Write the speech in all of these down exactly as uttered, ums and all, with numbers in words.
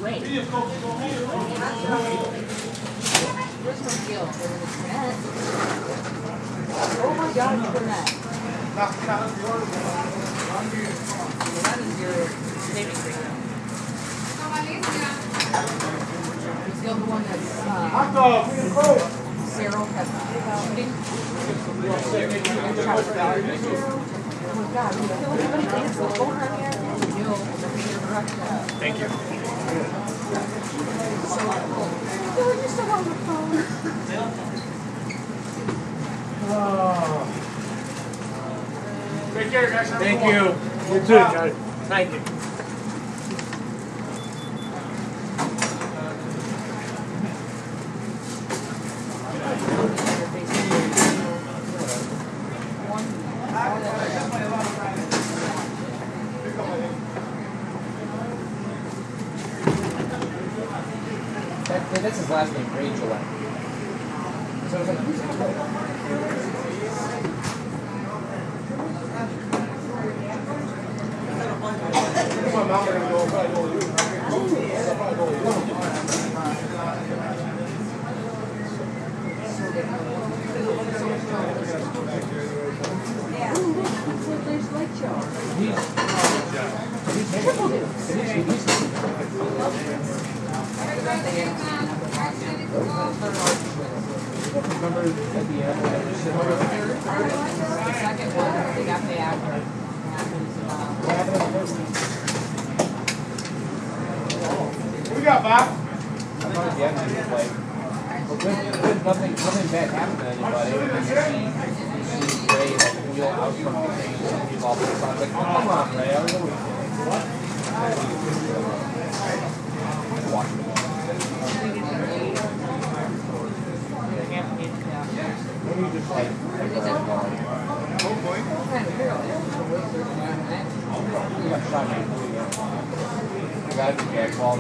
great. There's no deal. Oh my God, look at that. That is your saving grace. It's the other one that's uh, Cyril has shooting. Oh my God, you feel anybody dance with a phone on here? Thank you. So cool. Oh, you're still on the phone. Oh. Take care, guys. Thank you. You too, Johnny. Thank you. That, that's his last name, Ray Gillette. So I was like, who's that? Remember at the end, the second one, they got the actor. What we got, Bob? I thought at the end, he was like, well, good, good, nothing, nothing bad happened to anybody. And then you see, you see Ray, like, wheel out from the thing, and he's all pissed off. Like, oh, come on, Ray, I was always what? Watch it. Maybe just like, Oh boy. you got shot at. You got to get called.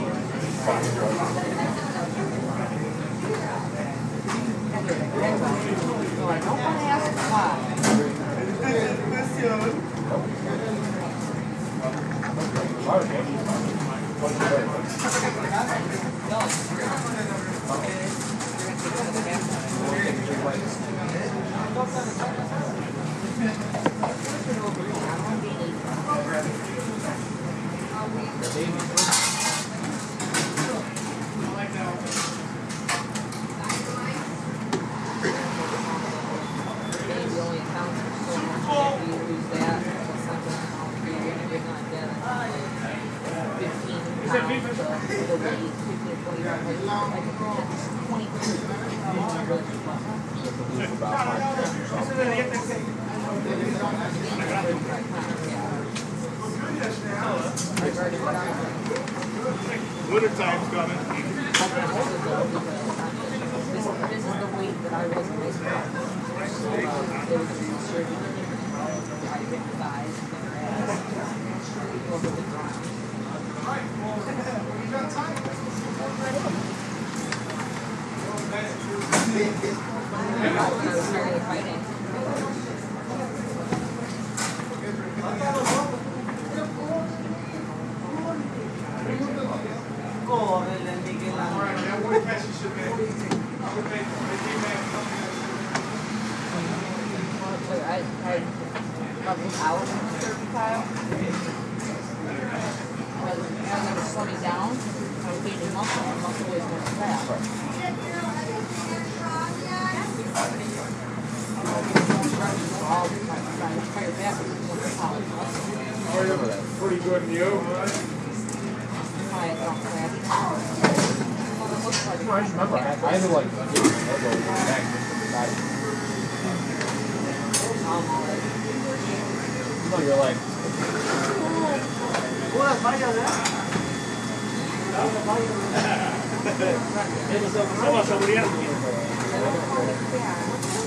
Winter time's coming. This, this is the weight that I was in this car. So, uh, they were just distributing it. I picked the thighs and their ass. Over the ground. I was starting fighting. I, I probably out in the thirty pile. As it was slowing down, I was gaining muscle, and muscle was more fat. All the time, my entire back was more solid muscle. Pretty good in you. I felt fat. I just remember I had, I had to like get his elbow in the back just to the side. No, you're like, Vamos a seguridad.